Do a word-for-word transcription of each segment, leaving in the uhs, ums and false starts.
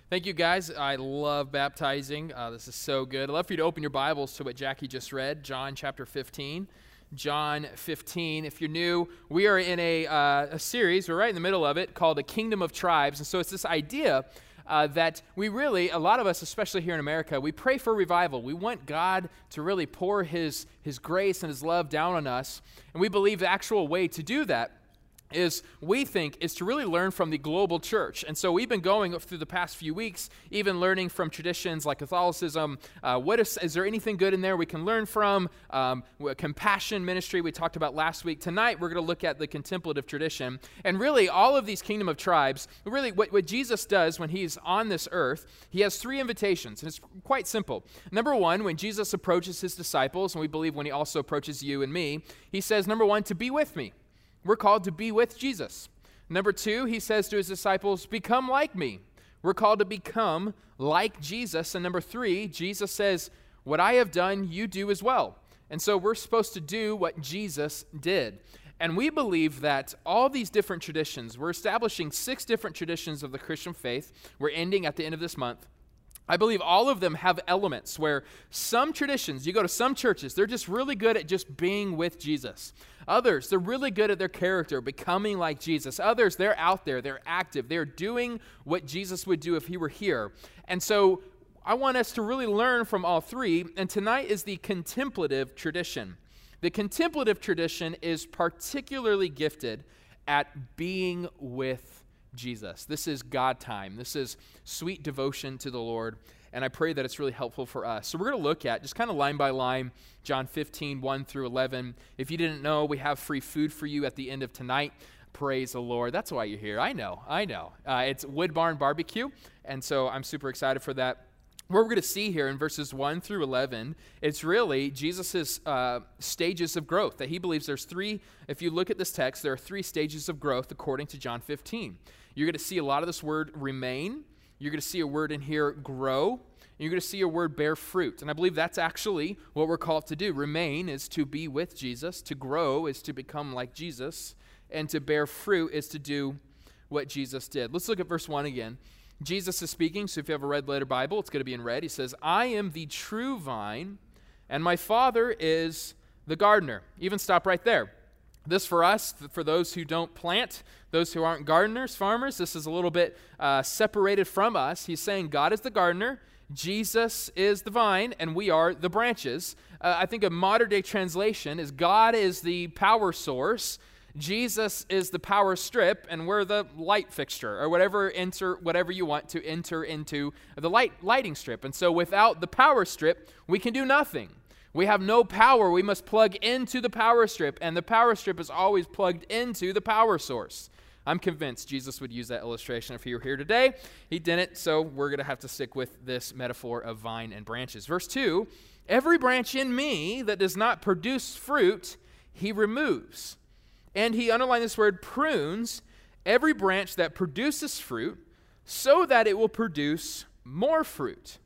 Thank you, guys. I love baptizing. Uh, this is so good. I'd love for you to open your Bibles to what Jackie just read, John chapter fifteen. John fifteen. If you're new, we are in a, uh, a series, we're right in the middle of it, called A Kingdom of Tribes. And so it's this idea uh, that we really, a lot of us, especially here in America, we pray for revival. We want God to really pour his, his grace and his love down on us. And we believe the actual way to do that is we think is to really learn from the global church. And so we've been going through the past few weeks, even learning from traditions like Catholicism. Uh, what is, is there anything good in there we can learn from? Um, compassion ministry we talked about last week. Tonight we're going to look at the contemplative tradition. And really all of these kingdom of tribes, really what, what Jesus does when he's on this earth, he has three invitations. And it's quite simple. Number one, when Jesus approaches his disciples, and we believe when he also approaches you and me, he says, number one, to be with me. We're called to be with Jesus. Number two, he says to his disciples, become like me. We're called to become like Jesus. And number three, Jesus says, what I have done, you do as well. And so we're supposed to do what Jesus did. And we believe that all these different traditions, we're establishing six different traditions of the Christian faith. We're ending at the end of this month. I believe all of them have elements where some traditions, you go to some churches, they're just really good at just being with Jesus. Others, they're really good at their character, becoming like Jesus. Others, they're out there, they're active, they're doing what Jesus would do if he were here. And so I want us to really learn from all three, and tonight is the contemplative tradition. The contemplative tradition is particularly gifted at being with Jesus. This is God time. This is sweet devotion to the Lord, and I pray that it's really helpful for us. So we're going to look at, just kind of line by line, John fifteen, one through eleven. If you didn't know, we have free food for you at the end of tonight. Praise the Lord. That's why you're here. I know. I know. Uh, it's Wood Barn Barbecue, and so I'm super excited for that. What we're going to see here in verses one through eleven, it's really Jesus' uh, stages of growth, that he believes there's three, if you look at this text, there are three stages of growth according to John fifteen. You're going to see a lot of this word remain. You're going to see a word in here grow. And you're going to see a word bear fruit. And I believe that's actually what we're called to do. Remain is to be with Jesus. To grow is to become like Jesus. And to bear fruit is to do what Jesus did. Let's look at verse one again. Jesus is speaking, so if you have a red letter Bible, it's going to be in red. He says, I am the true vine, and my Father is the gardener. Even stop right there. This for us, for those who don't plant, those who aren't gardeners, farmers, this is a little bit uh, separated from us. He's saying God is the gardener, Jesus is the vine, and we are the branches. Uh, I think a modern day translation is God is the power source, Jesus is the power strip, and we're the light fixture, or whatever enter whatever you want to enter into the light lighting strip. And so without the power strip, we can do nothing. We have no power. We must plug into the power strip, and the power strip is always plugged into the power source. I'm convinced Jesus would use that illustration if he were here today. He didn't, so we're going to have to stick with this metaphor of vine and branches. Verse two, every branch in me that does not produce fruit, he removes. And he underlined this word prunes, every branch that produces fruit, so that it will produce more fruit.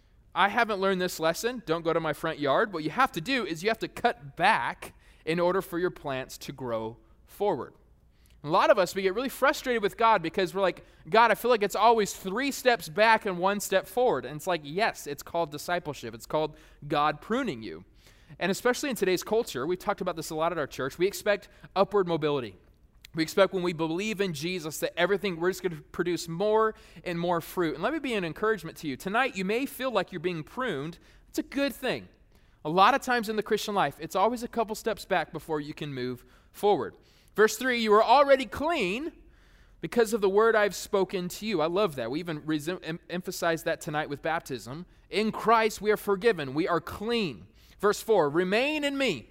I haven't learned this lesson. Don't go to my front yard. What you have to do is you have to cut back in order for your plants to grow forward. A lot of us, we get really frustrated with God because we're like, God, I feel like it's always three steps back and one step forward. And it's like, yes, it's called discipleship. It's called God pruning you. And especially in today's culture, we've talked about this a lot at our church, we expect upward mobility. We expect when we believe in Jesus that everything, we're just going to produce more and more fruit. And let me be an encouragement to you. Tonight, you may feel like you're being pruned. It's a good thing. A lot of times in the Christian life, it's always a couple steps back before you can move forward. Verse three, you are already clean because of the word I've spoken to you. I love that. We even re- em- emphasize that tonight with baptism. In Christ, we are forgiven. We are clean. Verse four, remain in me,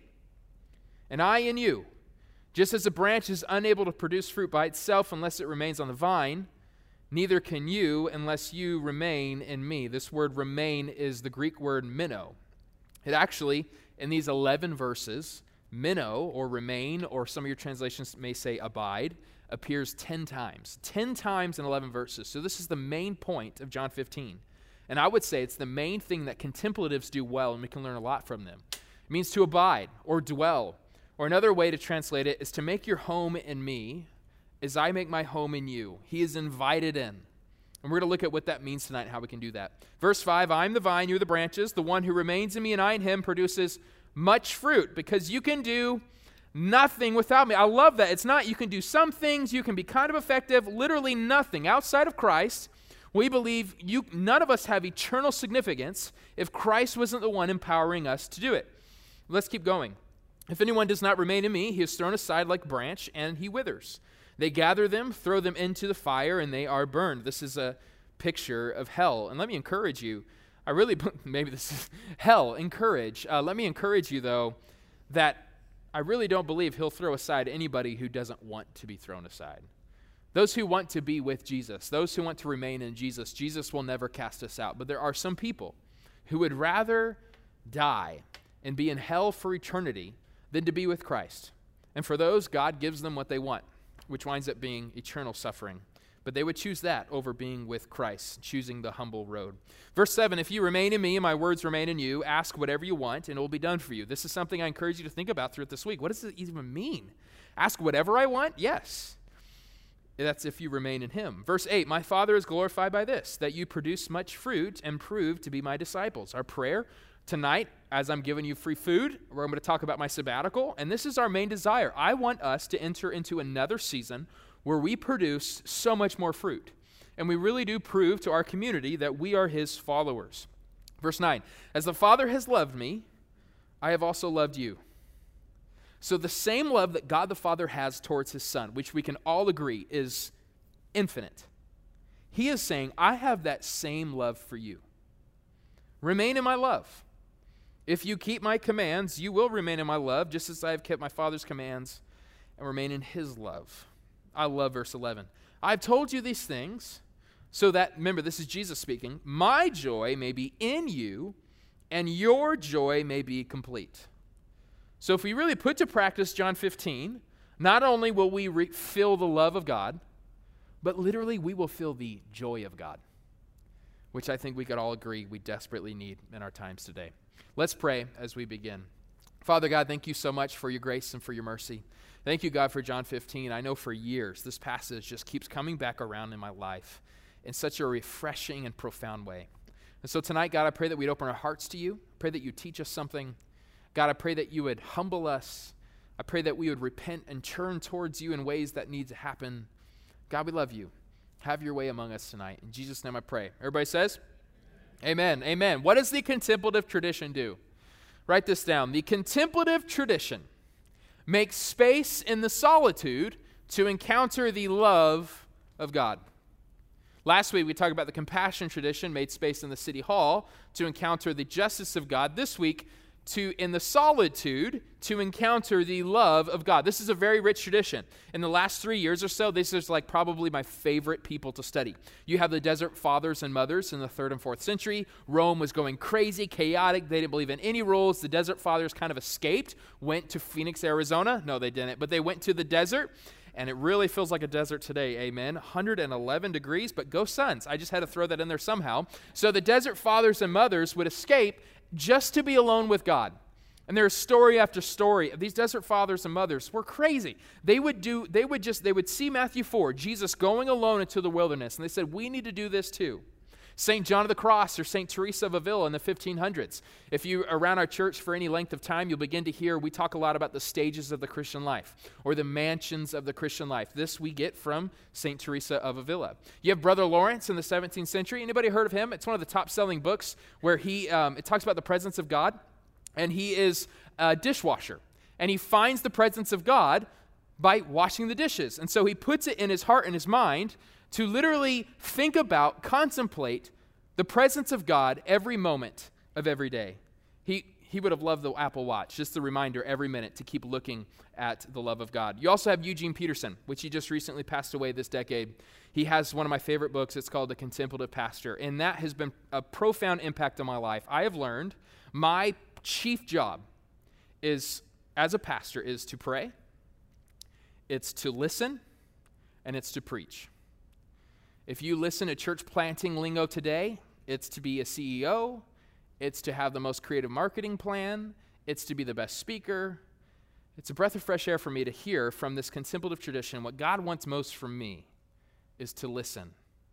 and I in you. Just as a branch is unable to produce fruit by itself unless it remains on the vine, neither can you unless you remain in me. This word remain is the Greek word minnow. It actually, in these eleven verses, minnow or remain, or some of your translations may say abide, appears ten times. ten times in eleven verses. So this is the main point of John fifteen. And I would say it's the main thing that contemplatives do well, and we can learn a lot from them. It means to abide or dwell. Or another way to translate it is to make your home in me as I make my home in you. He is invited in. And we're going to look at what that means tonight and how we can do that. Verse five, I am the vine, you are the branches. The one who remains in me and I in him produces much fruit, because you can do nothing without me. I love that. It's not you can do some things, you can be kind of effective, literally nothing. Outside of Christ, we believe you, none of us have eternal significance if Christ wasn't the one empowering us to do it. Let's keep going. If anyone does not remain in me, he is thrown aside like a branch, and he withers. They gather them, throw them into the fire, and they are burned. This is a picture of hell. And let me encourage you, I really, maybe this is hell, encourage. Uh, let me encourage you, though, that I really don't believe he'll throw aside anybody who doesn't want to be thrown aside. Those who want to be with Jesus, those who want to remain in Jesus, Jesus will never cast us out. But there are some people who would rather die and be in hell for eternity than to be with Christ. And for those, God gives them what they want, which winds up being eternal suffering. But they would choose that over being with Christ, choosing the humble road. Verse seven, if you remain in me and my words remain in you, ask whatever you want and it will be done for you. This is something I encourage you to think about throughout this week. What does it even mean? Ask whatever I want? Yes. That's if you remain in him. Verse eight, my Father is glorified by this, that you produce much fruit and prove to be my disciples. Our prayer tonight, as I'm giving you free food, we're going to talk about my sabbatical, and this is our main desire. I want us to enter into another season where we produce so much more fruit. And we really do prove to our community that we are his followers. Verse nine, as the Father has loved me, I have also loved you. So the same love that God the Father has towards his Son, which we can all agree is infinite, he is saying, I have that same love for you. Remain in my love. If you keep my commands, you will remain in my love, just as I have kept my Father's commands and remain in his love. I love verse eleven. I've told you these things so that, remember, this is Jesus speaking, my joy may be in you and your joy may be complete. So if we really put to practice John fifteen, not only will we re- feel the love of God, but literally we will feel the joy of God, which I think we could all agree we desperately need in our times today. Let's pray as we begin. Father God, thank you so much for your grace and for your mercy. Thank you, God, for John fifteen. I know for years this passage just keeps coming back around in my life in such a refreshing and profound way. And so tonight, God, I pray that we'd open our hearts to you. Pray that you teach us something. God, I pray that you would humble us. I pray that we would repent and turn towards you in ways that need to happen. God, we love you. Have your way among us tonight. In Jesus' name I pray. Everybody says? Amen. Amen. Amen. What does the contemplative tradition do? Write this down. The contemplative tradition makes space in the solitude to encounter the love of God. Last week we talked about the compassion tradition, made space in the city hall to encounter the justice of God. This week, to in the solitude to encounter the love of God. This is a very rich tradition. In the last three years or so, this is like probably my favorite people to study. You have the desert fathers and mothers in the third and fourth century. Rome was going crazy, chaotic. They didn't believe in any rules. The desert fathers kind of escaped, went to Phoenix, Arizona. No, they didn't, but they went to the desert. And it really feels like a desert today, amen. one hundred eleven degrees, but go Suns. I just had to throw that in there somehow. So the desert fathers and mothers would escape just to be alone with God. And there's story after story of these desert fathers and mothers were crazy. They would do, they would just, they would see Matthew four, Jesus going alone into the wilderness, and they said, we need to do this too. Saint John of the Cross or Saint Teresa of Avila in the fifteen hundreds. If you're around our church for any length of time, you'll begin to hear we talk a lot about the stages of the Christian life or the mansions of the Christian life. This we get from Saint Teresa of Avila. You have Brother Lawrence in the seventeenth century. Anybody heard of him? It's one of the top-selling books where he um, it talks about the presence of God, and he is a dishwasher. And he finds the presence of God by washing the dishes. And so he puts it in his heart and his mind to literally think about, contemplate the presence of God every moment of every day. He he would have loved the Apple Watch, just the reminder every minute to keep looking at the love of God. You also have Eugene Peterson, which he just recently passed away this decade. He has one of my favorite books. It's called The Contemplative Pastor, and that has been a profound impact on my life. I have learned my chief job is, as a pastor, is to pray, it's to listen, and it's to preach. If you listen to church planting lingo today, it's to be a C E O, it's to have the most creative marketing plan, it's to be the best speaker. It's a breath of fresh air for me to hear from this contemplative tradition. What God wants most from me is to listen,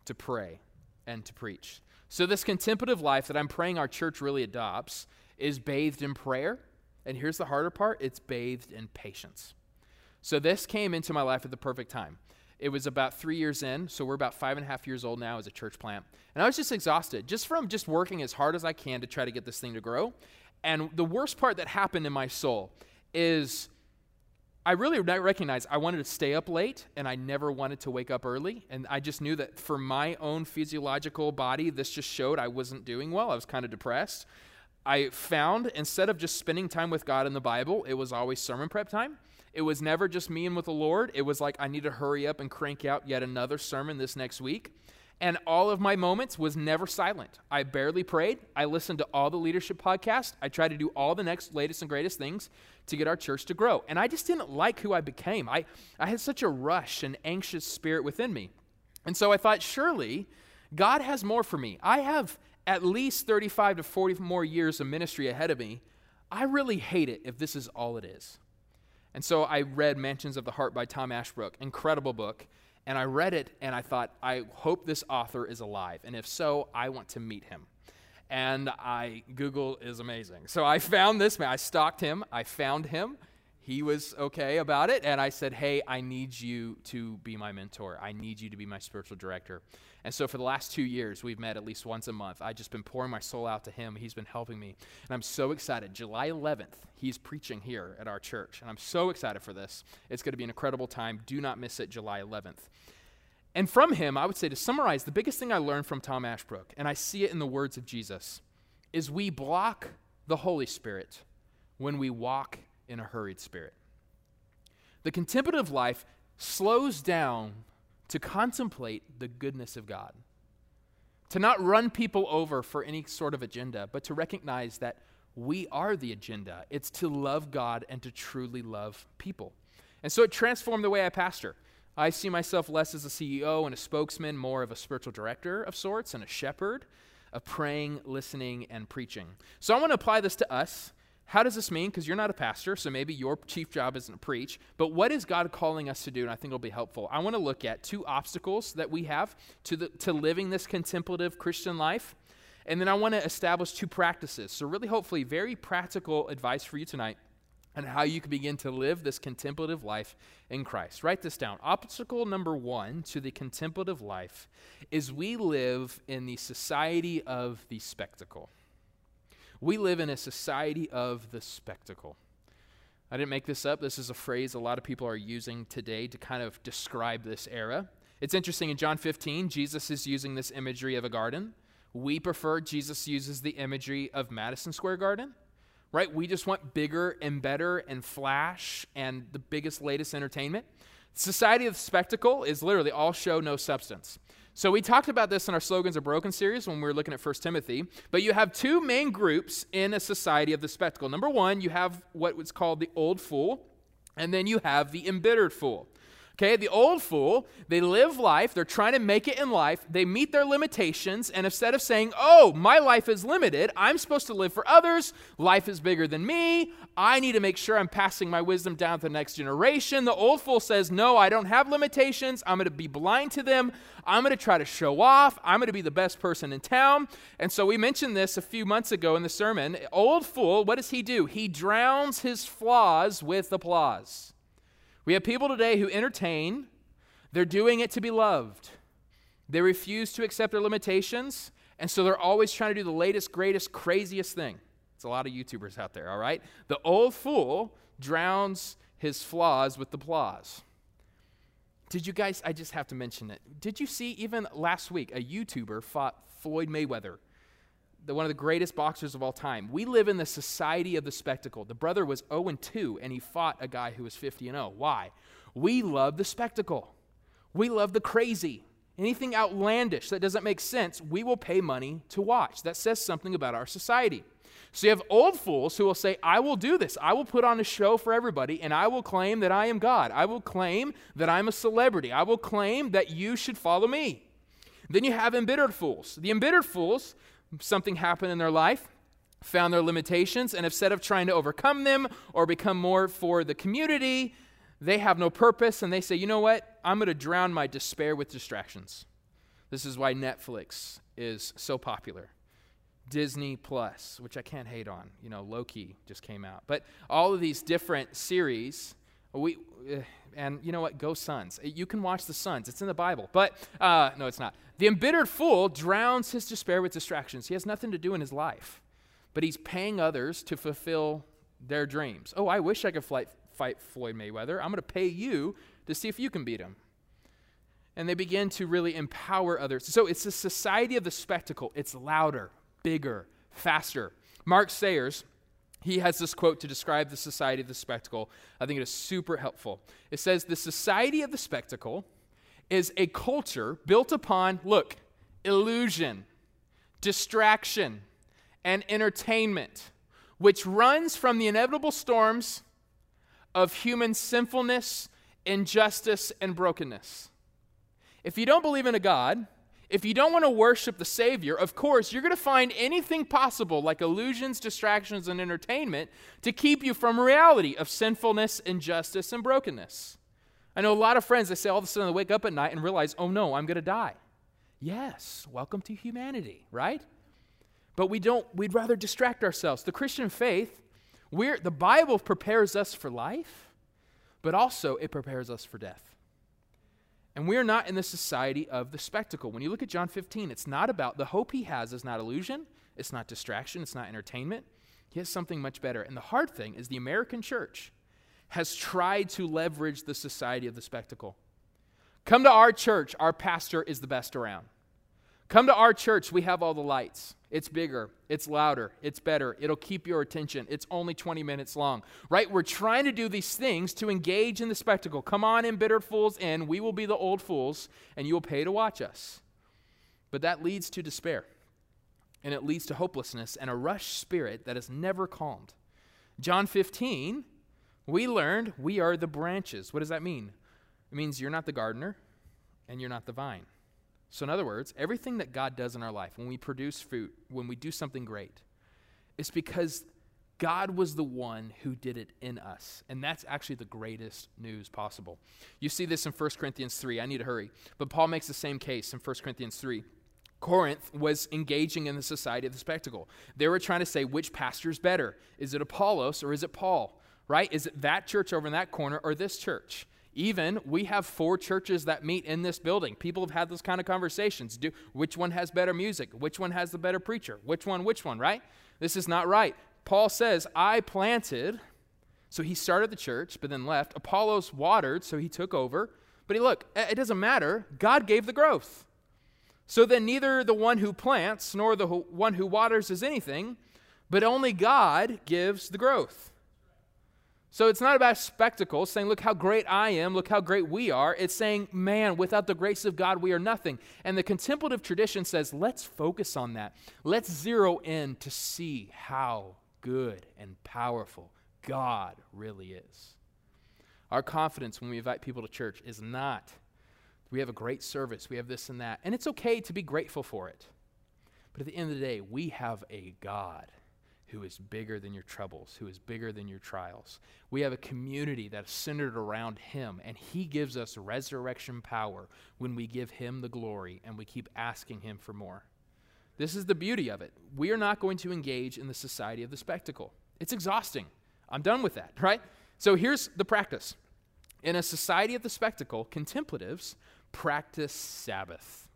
to pray and to preach. So this contemplative life that I'm praying our church really adopts is bathed in prayer. And here's the harder part, it's bathed in patience. So this came into my life at the perfect time. It was about three years in, so we're about five and a half years old now as a church plant. And I was just exhausted, just from just working as hard as I can to try to get this thing to grow. And the worst part that happened in my soul is I really recognized I wanted to stay up late, and I never wanted to wake up early. And I just knew that for my own physiological body, this just showed I wasn't doing well. I was kind of depressed. I found instead of just spending time with God in the Bible, it was always sermon prep time. It was never just me and with the Lord. It was like I need to hurry up and crank out yet another sermon this next week. And all of my moments was never silent. I barely prayed. I listened to all the leadership podcasts. I tried to do all the next latest and greatest things to get our church to grow. And I just didn't like who I became. I, I had such a rush and anxious spirit within me. And so I thought, surely God has more for me. I have at least thirty-five to forty more years of ministry ahead of me. I really hate it if this is all it is. And so I read Mansions of the Heart by Tom Ashbrook, incredible book, and I read it and I thought, I hope this author is alive, and if so, I want to meet him. And I, Google is amazing. So I found this man, I stalked him, I found him, he was okay about it, and I said, hey, I need you to be my mentor. I need you to be my spiritual director. And so for the last two years, we've met at least once a month. I've just been pouring my soul out to him. He's been helping me. And I'm so excited. July eleventh, he's preaching here at our church. And I'm so excited for this. It's going to be an incredible time. Do not miss it, July eleventh. And from him, I would say to summarize, the biggest thing I learned from Tom Ashbrook, and I see it in the words of Jesus, is we block the Holy Spirit when we walk in a hurried spirit. The contemplative life slows down to contemplate the goodness of God, to not run people over for any sort of agenda, but to recognize that we are the agenda. It's to love God and to truly love people. And so it transformed the way I pastor. I see myself less as a C E O and a spokesman, more of a spiritual director of sorts and a shepherd of praying, listening, and preaching. So I want to apply this to us. How does this mean? Because you're not a pastor, so maybe your chief job isn't to preach. But what is God calling us to do? And I think it'll be helpful. I want to look at two obstacles that we have to, the, to living this contemplative Christian life. And then I want to establish two practices. So really, hopefully, very practical advice for you tonight on how you can begin to live this contemplative life in Christ. Write this down. Obstacle number one to the contemplative life is we live in the society of the spectacle. We live in a society of the spectacle. I didn't make this up. This is a phrase a lot of people are using today to kind of describe this era. It's interesting, in John fifteen, Jesus is using this imagery of a garden. We prefer Jesus uses the imagery of Madison Square Garden, right? We just want bigger and better and flash and the biggest, latest entertainment. Society of the spectacle is literally all show, no substance. So we talked about this in our Slogans Are Broken series when we were looking at First Timothy, but you have two main groups in a society of the spectacle. Number one, you have what was called the old fool, and then you have the embittered fool. Okay, the old fool, they live life, they're trying to make it in life, they meet their limitations, and instead of saying, oh, my life is limited, I'm supposed to live for others, life is bigger than me, I need to make sure I'm passing my wisdom down to the next generation. The old fool says, no, I don't have limitations, I'm going to be blind to them, I'm going to try to show off, I'm going to be the best person in town. And so we mentioned this a few months ago in the sermon. Old fool, what does he do? He drowns his flaws with applause. We have people today who entertain. They're doing it to be loved. They refuse to accept their limitations, and so they're always trying to do the latest, greatest, craziest thing. It's a lot of YouTubers out there, all right? The old fool drowns his flaws with applause. Did you guys, I just have to mention it. Did you see even last week a YouTuber fought Floyd Mayweather, the, one of the greatest boxers of all time? We live in the society of the spectacle. The brother was oh and two, and he fought a guy who was fifty and oh. Why? We love the spectacle. We love the crazy. Anything outlandish that doesn't make sense, we will pay money to watch. That says something about our society. So you have old fools who will say, I will do this. I will put on a show for everybody, and I will claim that I am God. I will claim that I'm a celebrity. I will claim that you should follow me. Then you have embittered fools. The embittered fools, something happened in their life, found their limitations, and instead of trying to overcome them or become more for the community, they have no purpose, and they say, you know what? I'm going to drown my despair with distractions. This is why Netflix is so popular. Disney Plus, which I can't hate on. You know, Loki just came out. But all of these different series, we uh, and you know what? Go Suns. You can watch the Suns. It's in the Bible. But uh, no, it's not. The embittered fool drowns his despair with distractions. He has nothing to do in his life, but he's paying others to fulfill their dreams. Oh, I wish I could fight, fight Floyd Mayweather. I'm going to pay you to see if you can beat him. And they begin to really empower others. So it's a society of the spectacle. It's louder, bigger, faster. Mark Sayers, he has this quote to describe the society of the spectacle. I think it is super helpful. It says, the society of the spectacle is a culture built upon, look, illusion, distraction, and entertainment, which runs from the inevitable storms of human sinfulness, injustice, and brokenness. If you don't believe in a God, if you don't want to worship the Savior, of course, you're going to find anything possible, like illusions, distractions, and entertainment, to keep you from reality of sinfulness, injustice, and brokenness. I know a lot of friends, they say all of a sudden they wake up at night and realize, oh no, I'm going to die. Yes, welcome to humanity, right? But we don't, we'd rather distract ourselves. The Christian faith, we're, the Bible prepares us for life, but also it prepares us for death. And we're not in the society of the spectacle. When you look at John fifteen, it's not about, the hope he has is not illusion, it's not distraction, it's not entertainment. He has something much better. And the hard thing is the American church has tried to leverage the society of the spectacle. Come to our church, our pastor is the best around. Come to our church, we have all the lights. It's bigger, it's louder, it's better, it'll keep your attention, it's only twenty minutes long, right? We're trying to do these things to engage in the spectacle. Come on, embittered fools in, we will be the old fools, and you will pay to watch us. But that leads to despair, and it leads to hopelessness and a rushed spirit that is never calmed. John fifteen, we learned we are the branches. What does that mean? It means you're not the gardener, and you're not the vine. So in other words, everything that God does in our life, when we produce fruit, when we do something great, it's because God was the one who did it in us. And that's actually the greatest news possible. You see this in First Corinthians three. I need to hurry. But Paul makes the same case in First Corinthians three. Corinth was engaging in the society of the spectacle. They were trying to say, which pastor's better? Is it Apollos or is it Paul? Right? Is it that church over in that corner or this church? Even, we have four churches that meet in this building. People have had those kind of conversations. Do, which one has better music? Which one has the better preacher? Which one, which one, right? This is not right. Paul says, I planted, so he started the church, but then left. Apollos watered, so he took over. But he, look, it doesn't matter. God gave the growth. So then neither the one who plants nor the one who waters is anything, but only God gives the growth. So it's not about spectacle, saying, look how great I am, look how great we are. It's saying, man, without the grace of God, we are nothing. And the contemplative tradition says, let's focus on that. Let's zero in to see how good and powerful God really is. Our confidence when we invite people to church is not, we have a great service, we have this and that. And it's okay to be grateful for it. But at the end of the day, we have a God who is bigger than your troubles, who is bigger than your trials. We have a community that's centered around him, and he gives us resurrection power when we give him the glory and we keep asking him for more. This is the beauty of it. We are not going to engage in the society of the spectacle. It's exhausting. I'm done with that, right? So here's the practice. In a society of the spectacle, contemplatives practice Sabbath.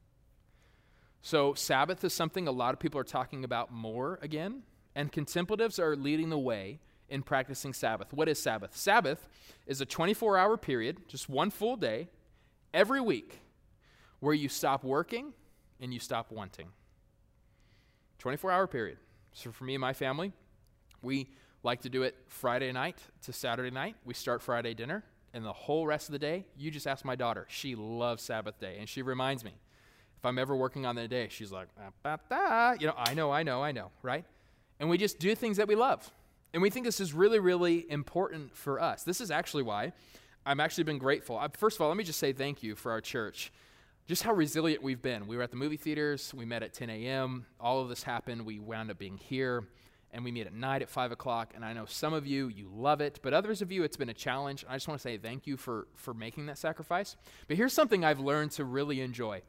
So Sabbath is something a lot of people are talking about more again. And contemplatives are leading the way in practicing Sabbath. What is Sabbath? Sabbath is a twenty-four hour period, just one full day, every week, where you stop working and you stop wanting. twenty-four hour period. So for me and my family, we like to do it Friday night to Saturday night. We start Friday dinner, and the whole rest of the day, you just ask my daughter. She loves Sabbath day, and she reminds me. If I'm ever working on that day, she's like, ah, bah, bah. you know, I know, I know, I know, right? And we just do things that we love. And we think this is really, really important for us. This is actually why I've actually been grateful. First of all, let me just say thank you for our church. Just how resilient we've been. We were at the movie theaters. We met at ten a.m. All of this happened. We wound up being here. And we meet at night at five o'clock. And I know some of you, you love it. But others of you, it's been a challenge. I just want to say thank you for, for making that sacrifice. But here's something I've learned to really enjoy.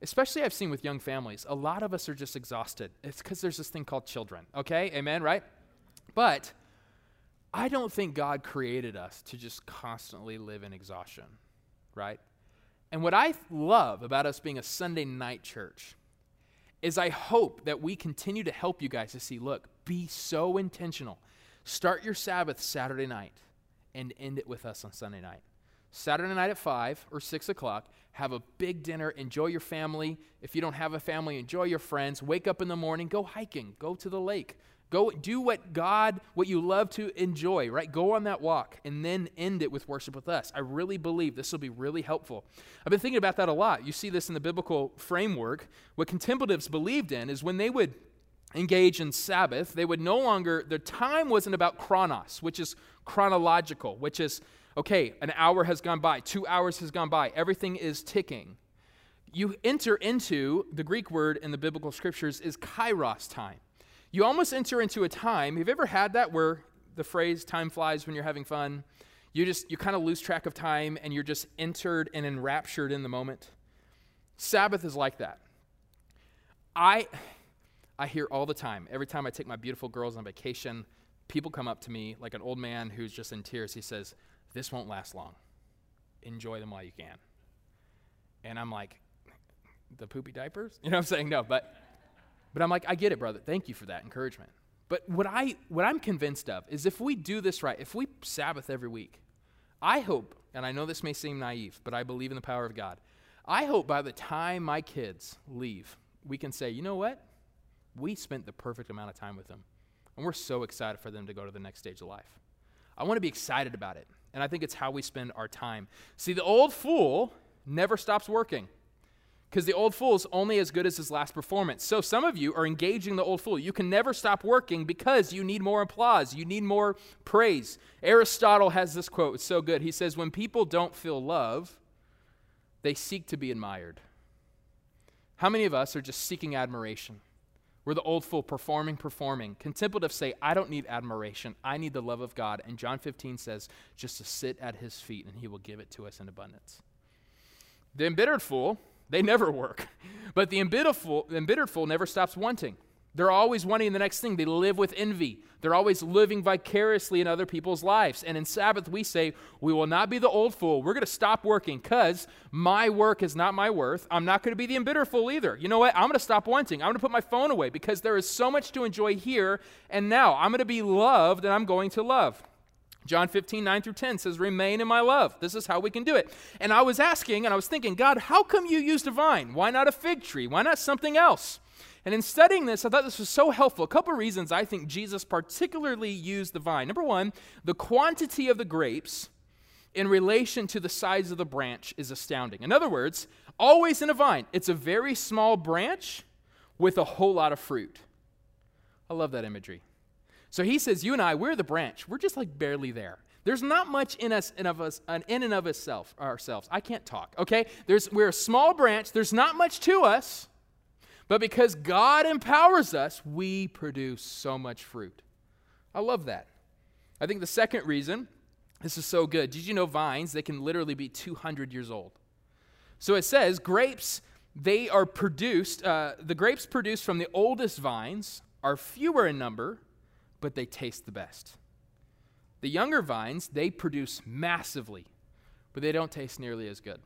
especially I've seen with young families, a lot of us are just exhausted. It's because there's this thing called children, okay? Amen, right? But I don't think God created us to just constantly live in exhaustion, right? And what I love about us being a Sunday night church is I hope that we continue to help you guys to see, look, be so intentional. Start your Sabbath Saturday night and end it with us on Sunday night. Saturday night at five or six o'clock, have a big dinner, enjoy your family. If you don't have a family, enjoy your friends. Wake up in the morning, go hiking, go to the lake. Go do what God, what you love to enjoy, right? Go on that walk and then end it with worship with us. I really believe this will be really helpful. I've been thinking about that a lot. You see this in the biblical framework. What contemplatives believed in is when they would engage in Sabbath, they would no longer, their time wasn't about chronos, which is chronological, which is, okay, an hour has gone by, two hours has gone by, everything is ticking. You enter into, the Greek word in the biblical scriptures is kairos time. You almost enter into a time, have you ever had that where the phrase time flies when you're having fun? You just, you kind of lose track of time and you're just entered and enraptured in the moment. Sabbath is like that. I, I hear all the time, every time I take my beautiful girls on vacation, people come up to me like an old man who's just in tears. He says, this won't last long. Enjoy them while you can. And I'm like, the poopy diapers? You know what I'm saying? No, but... But I'm like, I get it, brother. Thank you for that encouragement. But what, I, what I'm convinced of is if we do this right, if we Sabbath every week, I hope, and I know this may seem naive, but I believe in the power of God. I hope by the time my kids leave, we can say, you know what? We spent the perfect amount of time with them. And we're so excited for them to go to the next stage of life. I want to be excited about it. And I think it's how we spend our time. See, the old fool never stops working. Because the old fool is only as good as his last performance. So some of you are engaging the old fool. You can never stop working because you need more applause. You need more praise. Aristotle has this quote. It's so good. He says, when people don't feel love, they seek to be admired. How many of us are just seeking admiration? We're the old fool, performing, performing. Contemplatives say, I don't need admiration. I need the love of God. And John fifteen says, just to sit at his feet and he will give it to us in abundance. The embittered fool, they never work. But the embittered fool, the embittered fool never stops wanting. They're always wanting the next thing. They live with envy. They're always living vicariously in other people's lives. And in Sabbath, we say, we will not be the old fool. We're going to stop working because my work is not my worth. I'm not going to be the embittered fool either. You know what? I'm going to stop wanting. I'm going to put my phone away because there is so much to enjoy here and now. I'm going to be loved and I'm going to love. John fifteen, nine through ten says, remain in my love. This is how we can do it. And I was asking and I was thinking, God, how come you used a vine? Why not a fig tree? Why not something else? And in studying this, I thought this was so helpful. A couple of reasons I think Jesus particularly used the vine. Number one, the quantity of the grapes in relation to the size of the branch is astounding. In other words, always in a vine, it's a very small branch with a whole lot of fruit. I love that imagery. So he says, you and I, we're the branch. We're just like barely there. There's not much in us, in of us, in and of itself, ourselves. I can't talk, okay? There's, we're a small branch. There's not much to us. But because God empowers us, we produce so much fruit. I love that. I think the second reason, this is so good. Did you know vines, they can literally be two hundred years old? So it says grapes, they are produced, uh, the grapes produced from the oldest vines are fewer in number, but they taste the best. The younger vines, they produce massively, but they don't taste nearly as good.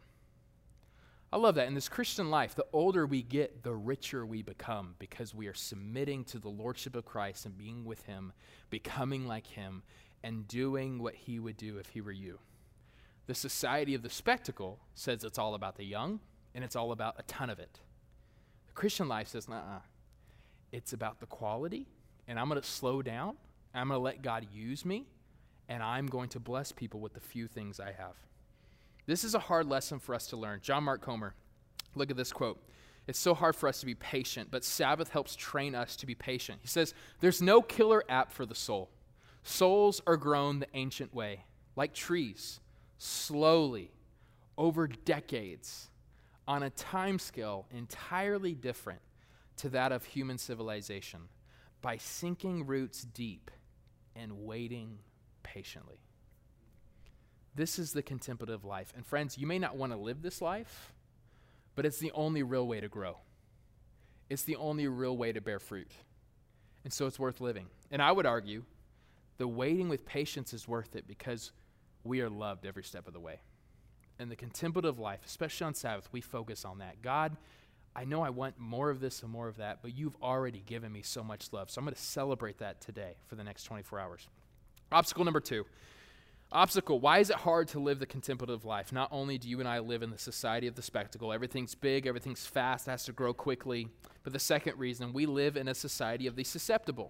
I love that. In this Christian life, the older we get, the richer we become because we are submitting to the lordship of Christ and being with him, becoming like him, and doing what he would do if he were you. The society of the spectacle says it's all about the young, and it's all about a ton of it. The Christian life says, nah, it's about the quality, and I'm going to slow down, I'm going to let God use me, and I'm going to bless people with the few things I have. This is a hard lesson for us to learn. John Mark Comer, look at this quote. It's so hard for us to be patient, but Sabbath helps train us to be patient. He says, there's no killer app for the soul. Souls are grown the ancient way, like trees, slowly, over decades, on a time scale entirely different to that of human civilization, by sinking roots deep and waiting patiently. This is the contemplative life. And friends, you may not want to live this life, but it's the only real way to grow. It's the only real way to bear fruit. And so it's worth living. And I would argue the waiting with patience is worth it because we are loved every step of the way. And the contemplative life, especially on Sabbath, we focus on that. God, I know I want more of this and more of that, but you've already given me so much love. So I'm going to celebrate that today for the next twenty-four hours. Obstacle number two. Obstacle, why is it hard to live the contemplative life? Not only do you and I live in the society of the spectacle, everything's big, everything's fast, it has to grow quickly. But the second reason, we live in a society of the susceptible.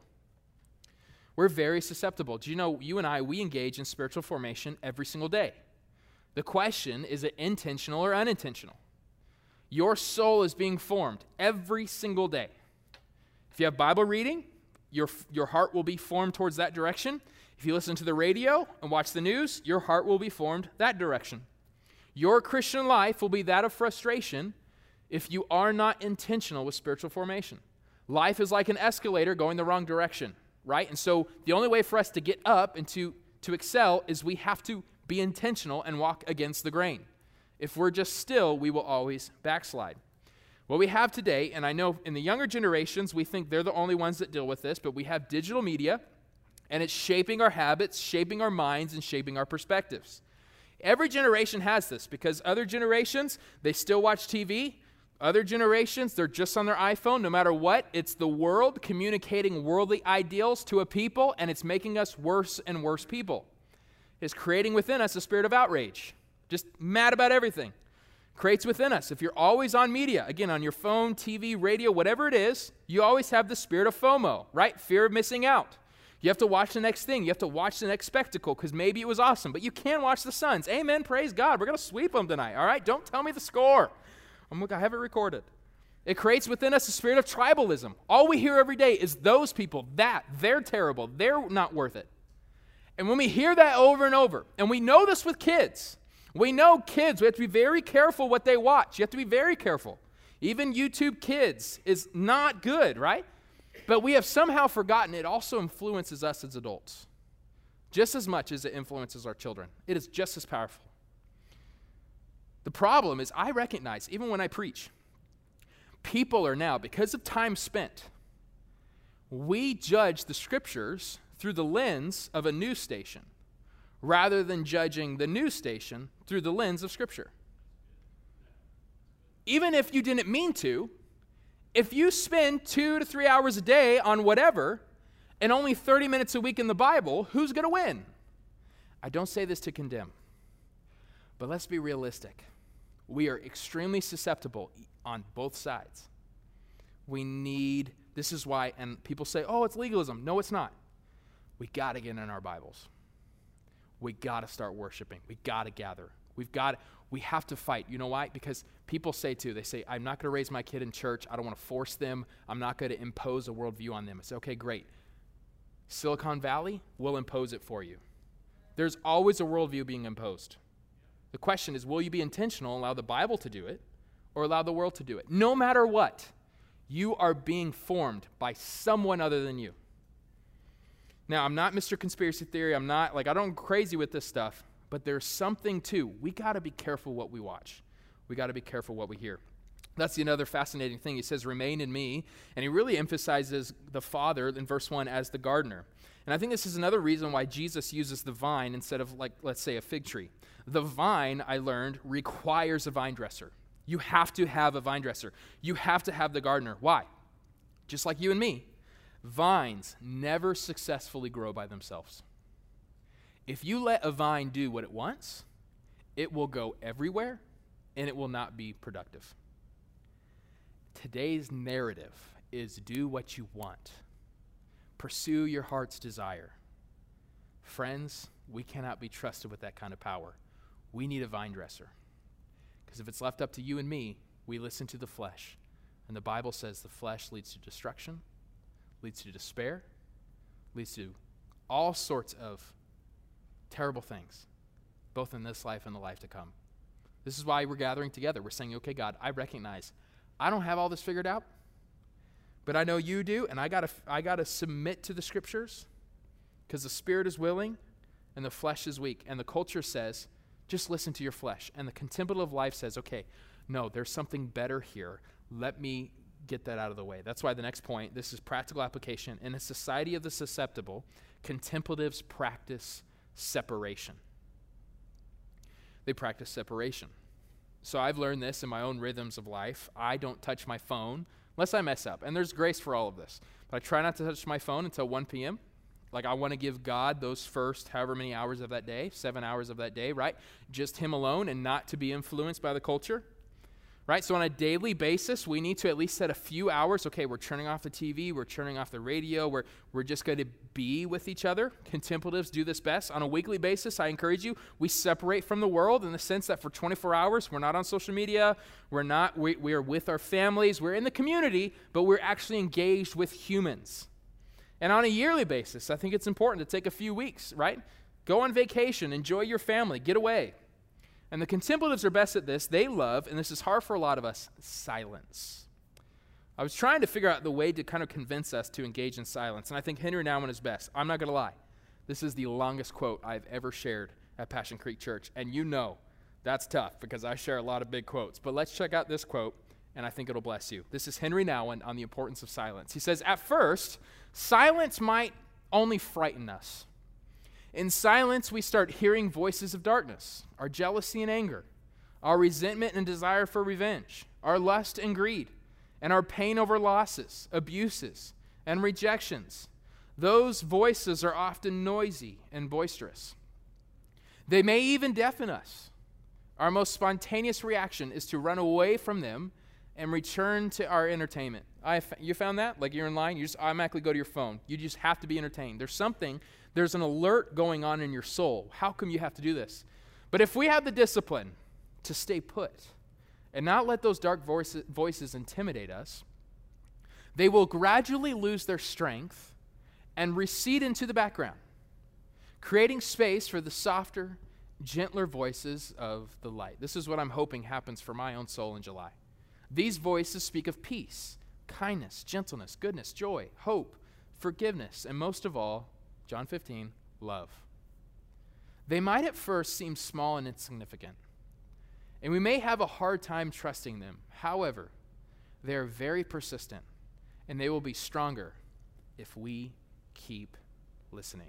We're very susceptible. Do you know, you and I, we engage in spiritual formation every single day. The question, is it intentional or unintentional? Your soul is being formed every single day. If you have Bible reading, your, your heart will be formed towards that direction. If you listen to the radio and watch the news, your heart will be formed that direction. Your Christian life will be that of frustration if you are not intentional with spiritual formation. Life is like an escalator going the wrong direction, right? And so the only way for us to get up and to, to excel is we have to be intentional and walk against the grain. If we're just still, we will always backslide. What we have today, and I know in the younger generations, we think they're the only ones that deal with this, but we have digital media, and it's shaping our habits, shaping our minds, and shaping our perspectives. Every generation has this because other generations, they still watch T V. Other generations, they're just on their iPhone. No matter what, it's the world communicating worldly ideals to a people, and it's making us worse and worse people. It's creating within us a spirit of outrage, just mad about everything. Creates within us. If you're always on media, again, on your phone, T V, radio, whatever it is, you always have the spirit of FOMO, right? Fear of missing out. You have to watch the next thing. You have to watch the next spectacle because maybe it was awesome, but you can watch the Suns. Amen. Praise God. We're going to sweep them tonight, all right? Don't tell me the score. I'm going to have it recorded. It creates within us a spirit of tribalism. All we hear every day is those people, that, they're terrible. They're not worth it. And when we hear that over and over, and we know this with kids, we know kids, we have to be very careful what they watch. You have to be very careful. Even YouTube Kids is not good, right? But we have somehow forgotten it also influences us as adults just as much as it influences our children. It is just as powerful. The problem is I recognize, even when I preach, people are now, because of time spent, we judge the scriptures through the lens of a news station rather than judging the news station through the lens of Scripture. Even if you didn't mean to, if you spend two to three hours a day on whatever and only thirty minutes a week in the Bible, who's going to win? I don't say this to condemn, but let's be realistic. We are extremely susceptible on both sides. We need, this is why, and people say, oh, it's legalism. No, it's not. We got to get in our Bibles. We got to start worshiping. We got to gather. We've got, we have to fight. You know why? Because people say too, they say, I'm not going to raise my kid in church. I don't want to force them. I'm not going to impose a worldview on them. I say, okay, great. Silicon Valley will impose it for you. There's always a worldview being imposed. The question is, will you be intentional and allow the Bible to do it or allow the world to do it? No matter what, you are being formed by someone other than you. Now, I'm not Mister Conspiracy Theory. I'm not, like, I don't go crazy with this stuff, but there's something too. We got to be careful what we watch. We got to be careful what we hear. That's another fascinating thing. He says, remain in me, and he really emphasizes the Father in verse one as the gardener. And I think this is another reason why Jesus uses the vine instead of, like, let's say, a fig tree. The vine, I learned, requires a vine dresser. You have to have a vine dresser. You have to have the gardener. Why? Just like you and me. Vines never successfully grow by themselves. If you let a vine do what it wants, it will go everywhere, and it will not be productive. Today's narrative is do what you want. Pursue your heart's desire. Friends, we cannot be trusted with that kind of power. We need a vine dresser. Because if it's left up to you and me, we listen to the flesh. And the Bible says the flesh leads to destruction, leads to despair, leads to all sorts of terrible things, both in this life and the life to come. This is why we're gathering together. We're saying, okay, God, I recognize I don't have all this figured out, but I know you do, and I gotta, I gotta submit to the scriptures because the spirit is willing and the flesh is weak. And the culture says, just listen to your flesh. And the contemplative life says, okay, No, there's something better here. Let me get that out of the way. That's why the next point, this is practical application. In a society of the susceptible, contemplatives practice separation. They practice separation. So I've learned this in my own rhythms of life. I don't touch my phone unless I mess up. And there's grace for all of this. But I try not to touch my phone until one p.m. Like I want to give God those first however many hours of that day, seven hours of that day, right? Just him alone and not to be influenced by the culture. Right, so on a daily basis, we need to at least set a few hours. Okay, we're turning off the T V, we're turning off the radio, we're, we're just going to be with each other. Contemplatives do this best. On a weekly basis, I encourage you, we separate from the world in the sense that for twenty-four hours, we're not on social media, we're not, we, we are with our families, we're in the community, but we're actually engaged with humans. And on a yearly basis, I think it's important to take a few weeks, right? Go on vacation, enjoy your family, get away. And the contemplatives are best at this. They love, and this is hard for a lot of us, silence. I was trying to figure out the way to kind of convince us to engage in silence, and I think Henry Nouwen is best. I'm not going to lie. This is the longest quote I've ever shared at Passion Creek Church, and you know that's tough because I share a lot of big quotes. But let's check out this quote, and I think it'll bless you. This is Henry Nouwen on the importance of silence. He says, "At first, silence might only frighten us. In silence, we start hearing voices of darkness, our jealousy and anger, our resentment and desire for revenge, our lust and greed, and our pain over losses, abuses, and rejections. Those voices are often noisy and boisterous. They may even deafen us. Our most spontaneous reaction is to run away from them and return to our entertainment." I, you found that? Like you're in line, you just automatically go to your phone. You just have to be entertained. There's something, there's an alert going on in your soul. How come you have to do this? But if we have the discipline to stay put and not let those dark voices, voices intimidate us, they will gradually lose their strength and recede into the background, creating space for the softer, gentler voices of the light. This is what I'm hoping happens for my own soul in July. These voices speak of peace, kindness, gentleness, goodness, joy, hope, forgiveness, and most of all, John fifteen, love. They might at first seem small and insignificant, and we may have a hard time trusting them. However, they are very persistent, and they will be stronger if we keep listening.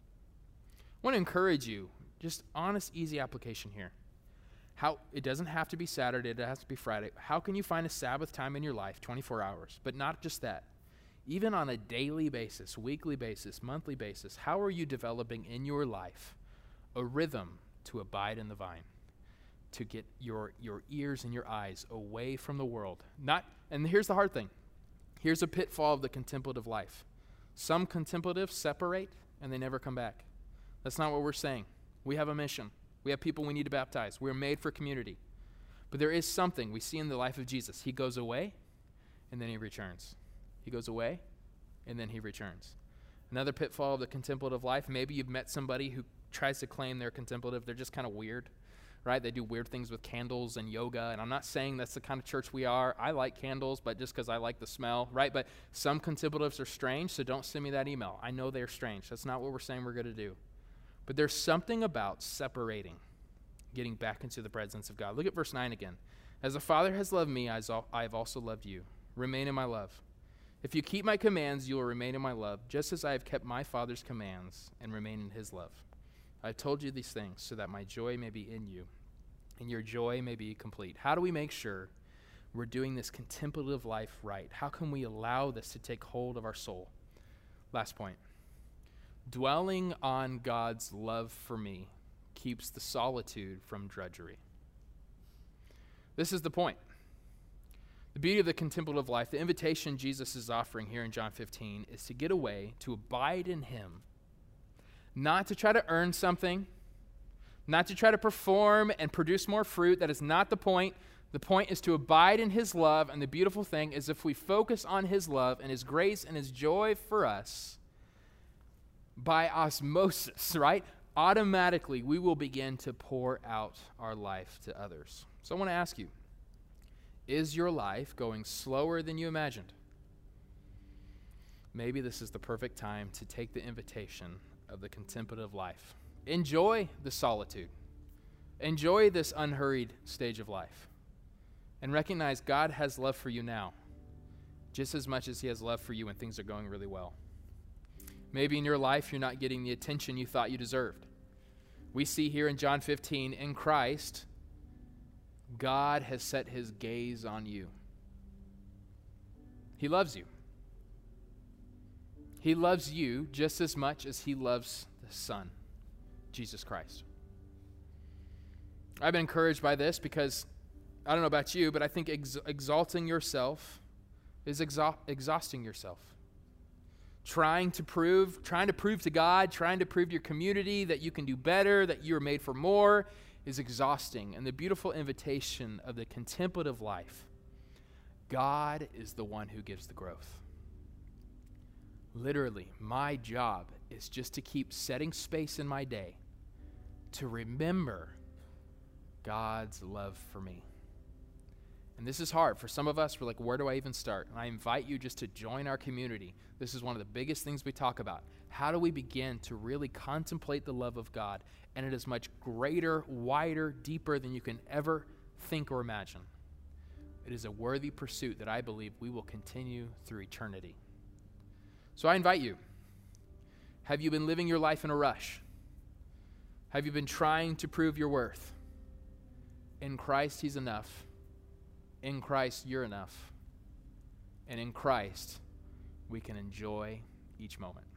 I want to encourage you, just honest, easy application here. How it doesn't have to be Saturday, it has to be Friday. How can you find a Sabbath time in your life, twenty-four hours? But not just that. Even on a daily basis, weekly basis, monthly basis, how are you developing in your life a rhythm to abide in the vine, to get your, your ears and your eyes away from the world? Not, and here's the hard thing. Here's a pitfall of the contemplative life. Some contemplatives separate and they never come back. That's not what we're saying. We have a mission. We have people we need to baptize. We're made for community. But there is something we see in the life of Jesus. He goes away, and then he returns. He goes away, and then he returns. Another pitfall of the contemplative life, maybe you've met somebody who tries to claim they're contemplative. They're just kind of weird, right? They do weird things with candles and yoga, and I'm not saying that's the kind of church we are. I like candles, but just because I like the smell, right? But some contemplatives are strange, so don't send me that email. I know they're strange. That's not what we're saying we're going to do. But there's something about separating, getting back into the presence of God. Look at verse nine again. "As the Father has loved me, I have also loved you. Remain in my love. If you keep my commands, you will remain in my love, just as I have kept my Father's commands and remain in his love. I have told you these things so that my joy may be in you, and your joy may be complete." How do we make sure we're doing this contemplative life right? How can we allow this to take hold of our soul? Last point. Dwelling on God's love for me keeps the solitude from drudgery. This is the point. The beauty of the contemplative life, the invitation Jesus is offering here in John fifteen, is to get away, to abide in him, not to try to earn something, not to try to perform and produce more fruit. That is not the point. The point is to abide in his love, and the beautiful thing is if we focus on his love and his grace and his joy for us, by osmosis, right? Automatically, we will begin to pour out our life to others. So I want to ask you, is your life going slower than you imagined? Maybe this is the perfect time to take the invitation of the contemplative life. Enjoy the solitude. Enjoy this unhurried stage of life. and recognize God has love for you now, just as much as he has love for you when things are going really well. Maybe in your life you're not getting the attention you thought you deserved. We see here in John fifteen, in Christ, God has set his gaze on you. He loves you. He loves you just as much as he loves the Son, Jesus Christ. I've been encouraged by this because, I don't know about you, but I think ex- exalting yourself is exha- exhausting yourself. Trying to prove, trying to prove to God, trying to prove to your community that you can do better, that you are made for more, is exhausting. And the beautiful invitation of the contemplative life, God is the one who gives the growth. Literally, my job is just to keep setting space in my day to remember God's love for me. And this is hard. For some of us, we're like, where do I even start? And I invite you just to join our community. This is one of the biggest things we talk about. How do we begin to really contemplate the love of God? And it is much greater, wider, deeper than you can ever think or imagine. It is a worthy pursuit that I believe we will continue through eternity. So I invite you. Have you been living your life in a rush? Have you been trying to prove your worth? In Christ, he's enough. In Christ, you're enough. And in Christ, we can enjoy each moment.